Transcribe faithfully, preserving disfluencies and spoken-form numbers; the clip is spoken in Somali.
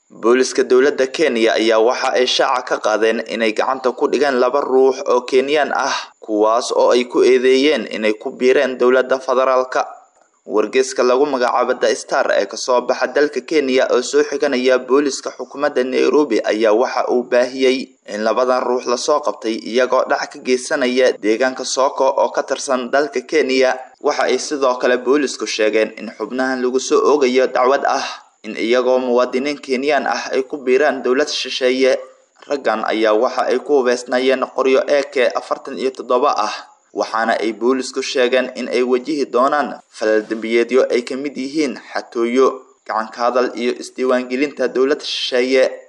booliska dowladda Kenya ayaa waxa ay shaaca ka qaadeen inay gacanta ku dhigaan laba ruux oo Kenyan ah kuwaas oo ay ku eedeeyeen inay ku biireen dowladda federaalka. wargeyska lagu magacaabo The Star ee ka soo baxa dalka Kenya oo soo xiganaya booliska xukuumadda Nairobi ayaa waxa uu baahiyay in labadan ruux la soo qabtay iyagoo dhac ka geysanaya deegaanka Soko oo ka tirsan dalka Kenya. waxa ay sidoo kale boolisku sheegeen in xubnahan lagu soo oogayo dacwad ah in iyagoo muwaadiniin Kenyan ah ay ku biiraan dowlad shisheeye. raggan ayaa waxa ay ku hubeysnaayeen qoryo A K afartan iyo toddoba ah waxaana ay boolisku sheegeen in ay wajihi doonaan falal dambiyeedyo ay ka mid yihiin xatooyo, gacan ka hadal iyo isdiiwaan gelinta dowlad shisheeye.